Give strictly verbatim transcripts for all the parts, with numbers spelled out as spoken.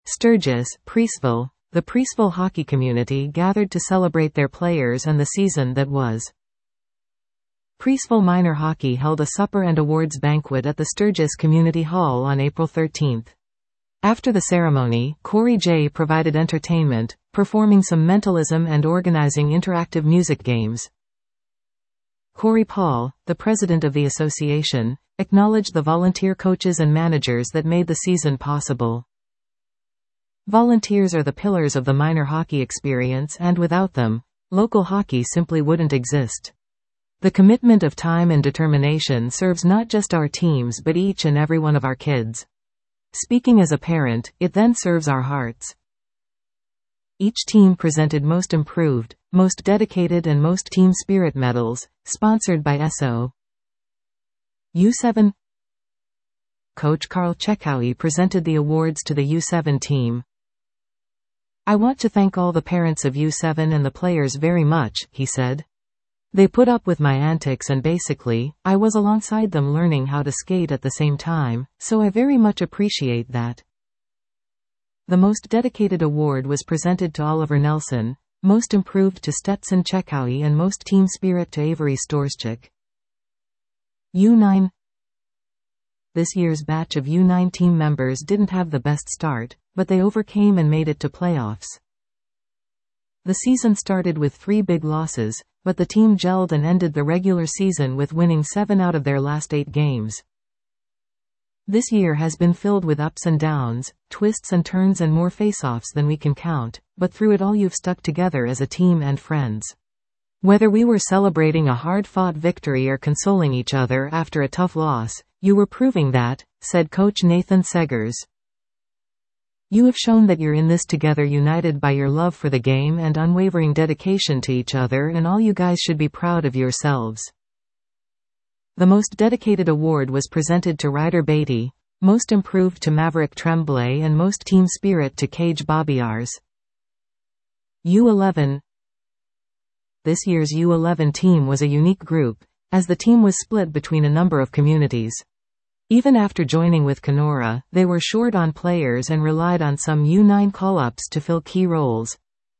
Sturgis, Preeceville. The Preeceville hockey community gathered to celebrate their players and the season that was. Preeceville Minor Hockey held a supper and awards banquet at the Sturgis Community Hall on April thirteenth. After the ceremony, Corey J. provided entertainment, performing some mentalism and organizing interactive music games. Corey Paul, the president of the association, acknowledged the volunteer coaches and managers that made the season possible. Volunteers are the pillars of the minor hockey experience, and without them, local hockey simply wouldn't exist. The commitment of time and determination serves not just our teams but each and every one of our kids. Speaking as a parent, it then serves our hearts. Each team presented Most Improved, Most Dedicated and Most Team Spirit medals, sponsored by S O. U seven. Coach Carl Chekowy presented the awards to the U seven team. "I want to thank all the parents of U seven and the players very much," he said. "They put up with my antics and basically, I was alongside them learning how to skate at the same time, so I very much appreciate that." The Most Dedicated award was presented to Oliver Nelson, Most Improved to Stetson Chekowy and Most Team Spirit to Avery Storschik. U nine. This year's batch of U nine team members didn't have the best start, but they overcame and made it to playoffs. The season started with three big losses, but the team gelled and ended the regular season with winning seven out of their last eight games. This year has been filled with ups and downs, twists and turns and more face-offs than we can count, but through it all you've stuck together as a team and friends. Whether we were celebrating a hard-fought victory or consoling each other after a tough loss, you were proving that," said Coach Nathan Segers. "You have shown that you're in this together, united by your love for the game and unwavering dedication to each other, and all you guys should be proud of yourselves." The Most Dedicated award was presented to Ryder Beatty, Most Improved to Maverick Tremblay and Most Team Spirit to Cage Bobbiars. U eleven. This year's U eleven team was a unique group, as the team was split between a number of communities. Even after joining with Kenora, they were short on players and relied on some U nine call-ups to fill key roles.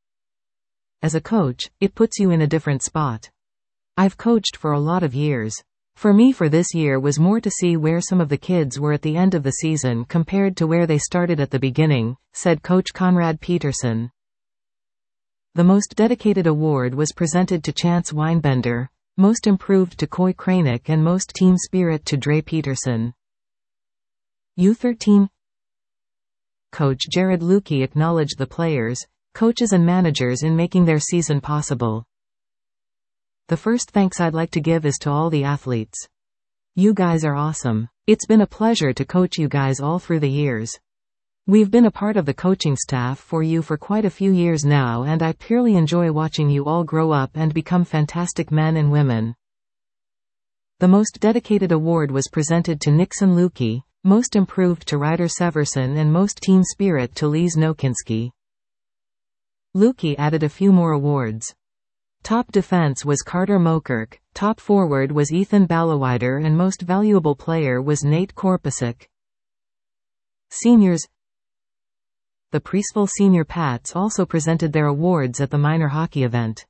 As a coach, it puts you in a different spot. I've coached for a lot of years. For me, for this year was more to see where some of the kids were at the end of the season compared to where they started at the beginning, said Coach Conrad Peterson. The Most Dedicated award was presented to Chance Weinbender, Most Improved to Coy Kranick and Most Team Spirit to Dre Peterson. U thirteen. Coach Jared Lukey acknowledged the players, coaches and managers in making their season possible. "The first thanks I'd like to give is to all the athletes. You guys are awesome. It's been a pleasure to coach you guys all through the years. We've been a part of the coaching staff for you for quite a few years now, and I purely enjoy watching you all grow up and become fantastic men and women." The Most Dedicated award was presented to Nixon Lukey, Most Improved to Ryder Severson and Most Team Spirit to Lise Nokinski. Lukey added a few more awards. Top Defense was Carter Mokirk, Top Forward was Ethan Balawider and Most Valuable Player was Nate Korpasek. Seniors. The Preeceville Senior Pats also presented their awards at the minor hockey event.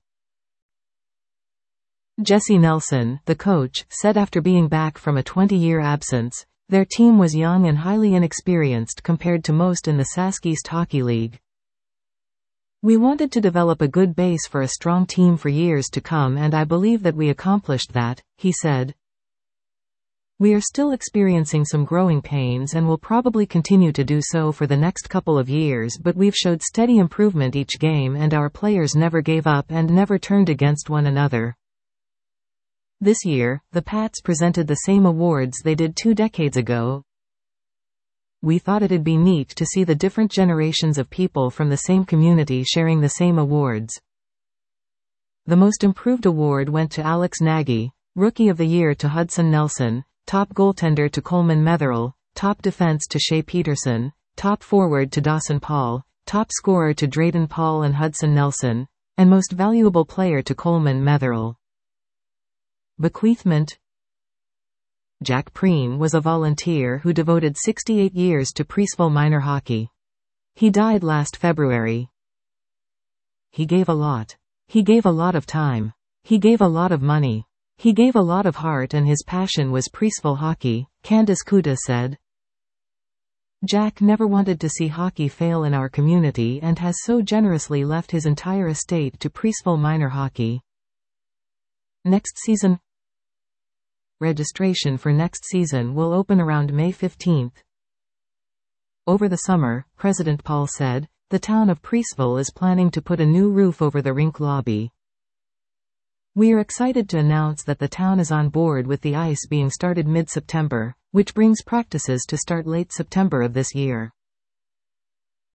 Jesse Nelson, the coach, said after being back from a twenty-year absence, their team was young and highly inexperienced compared to most in the Sask East Hockey League. "We wanted to develop a good base for a strong team for years to come, and I believe that we accomplished that," he said. "We are still experiencing some growing pains and will probably continue to do so for the next couple of years, but we've showed steady improvement each game and our players never gave up and never turned against one another." This year, the Pats presented the same awards they did two decades ago. "We thought it'd be neat to see the different generations of people from the same community sharing the same awards." The Most Improved award went to Alex Nagy, Rookie of the Year to Hudson Nelson, Top Goaltender to Coleman Metherell, Top Defense to Shea Peterson, Top Forward to Dawson Paul, Top Scorer to Drayden Paul and Hudson Nelson, and Most Valuable Player to Coleman Metherell. Bequeathment. Jack Preen was a volunteer who devoted sixty-eight years to Preeceville minor hockey. He died last February. He gave a lot. He gave a lot of time. He gave a lot of money. He gave a lot of heart, and his passion was Priestful hockey, Candice Kuta said. Jack never wanted to see hockey fail in our community and has so generously left his entire estate to Priestful Minor Hockey. Next season. Registration for next season will open around May fifteenth. Over the summer, President Paul said, the town of Priestville is planning to put a new roof over the rink lobby. We are excited to announce that the town is on board with the ice being started mid-September, which brings practices to start late September of this year.